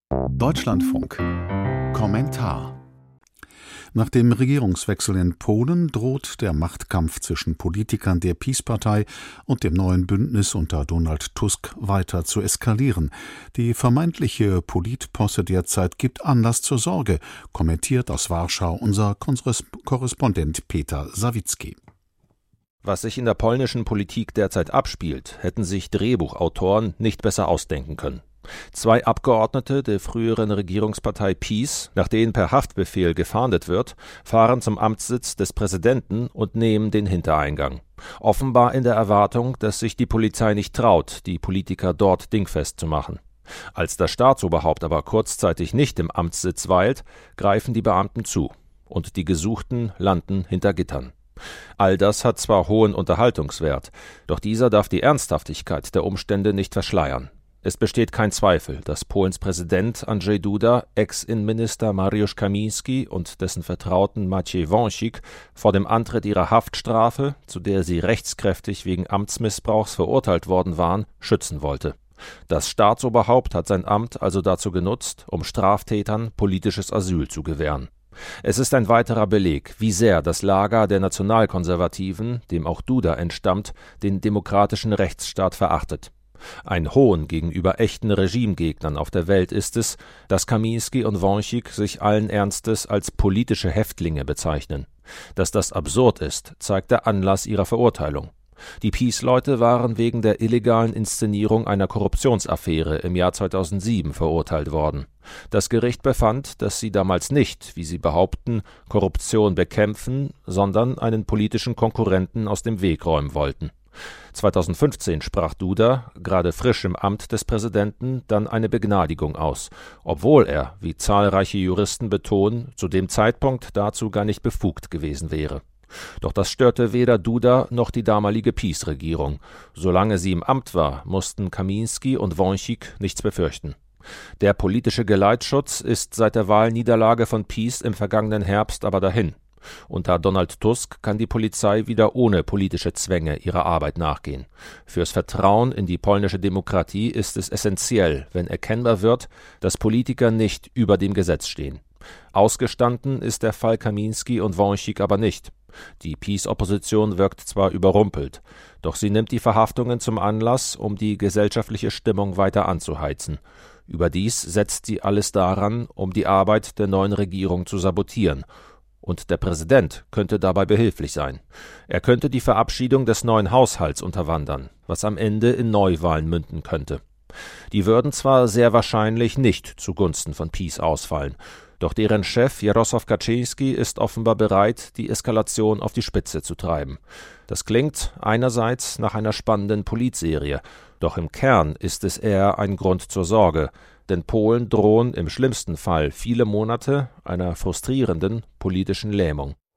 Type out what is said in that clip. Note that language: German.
Deutschlandfunk. Kommentar. Nach dem Regierungswechsel in Polen droht der Machtkampf zwischen Politikern der PiS-Partei und dem neuen Bündnis unter Donald Tusk weiter zu eskalieren. Die vermeintliche Politposse derzeit gibt Anlass zur Sorge, kommentiert aus Warschau unser Korrespondent Peter Sawicki. Was sich in der polnischen Politik derzeit abspielt, hätten sich Drehbuchautoren nicht besser ausdenken können. 2 Abgeordnete der früheren Regierungspartei PiS, nach denen per Haftbefehl gefahndet wird, fahren zum Amtssitz des Präsidenten und nehmen den Hintereingang. Offenbar in der Erwartung, dass sich die Polizei nicht traut, die Politiker dort dingfest zu machen. Als das Staatsoberhaupt aber kurzzeitig nicht im Amtssitz weilt, greifen die Beamten zu. Und die Gesuchten landen hinter Gittern. All das hat zwar hohen Unterhaltungswert, doch dieser darf die Ernsthaftigkeit der Umstände nicht verschleiern. Es besteht kein Zweifel, dass Polens Präsident Andrzej Duda, Ex-Innenminister Mariusz Kamiński und dessen Vertrauten Maciej Wąsik vor dem Antritt ihrer Haftstrafe, zu der sie rechtskräftig wegen Amtsmissbrauchs verurteilt worden waren, schützen wollte. Das Staatsoberhaupt hat sein Amt also dazu genutzt, um Straftätern politisches Asyl zu gewähren. Es ist ein weiterer Beleg, wie sehr das Lager der Nationalkonservativen, dem auch Duda entstammt, den demokratischen Rechtsstaat verachtet. Ein Hohn gegenüber echten Regimegegnern auf der Welt ist es, dass Kamiński und Wąsik sich allen Ernstes als politische Häftlinge bezeichnen. Dass das absurd ist, zeigt der Anlass ihrer Verurteilung. Die PiS-Leute waren wegen der illegalen Inszenierung einer Korruptionsaffäre im Jahr 2007 verurteilt worden. Das Gericht befand, dass sie damals nicht, wie sie behaupten, Korruption bekämpfen, sondern einen politischen Konkurrenten aus dem Weg räumen wollten. 2015 sprach Duda, gerade frisch im Amt des Präsidenten, dann eine Begnadigung aus, obwohl er, wie zahlreiche Juristen betonen, zu dem Zeitpunkt dazu gar nicht befugt gewesen wäre. Doch das störte weder Duda noch die damalige PiS-Regierung. Solange sie im Amt war, mussten Kamiński und Wąsik nichts befürchten. Der politische Geleitschutz ist seit der Wahlniederlage von PiS im vergangenen Herbst aber dahin. Unter Donald Tusk kann die Polizei wieder ohne politische Zwänge ihrer Arbeit nachgehen. Fürs Vertrauen in die polnische Demokratie ist es essentiell, wenn erkennbar wird, dass Politiker nicht über dem Gesetz stehen. Ausgestanden ist der Fall Kamiński und Wąsik aber nicht. Die PiS-Opposition wirkt zwar überrumpelt, doch sie nimmt die Verhaftungen zum Anlass, um die gesellschaftliche Stimmung weiter anzuheizen. Überdies setzt sie alles daran, um die Arbeit der neuen Regierung zu sabotieren. Und der Präsident könnte dabei behilflich sein. Er könnte die Verabschiedung des neuen Haushalts unterwandern, was am Ende in Neuwahlen münden könnte. Die würden zwar sehr wahrscheinlich nicht zugunsten von PiS ausfallen, doch deren Chef Jarosław Kaczyński ist offenbar bereit, die Eskalation auf die Spitze zu treiben. Das klingt einerseits nach einer spannenden Politserie, doch im Kern ist es eher ein Grund zur Sorge, denn Polen drohen im schlimmsten Fall viele Monate einer frustrierenden politischen Lähmung.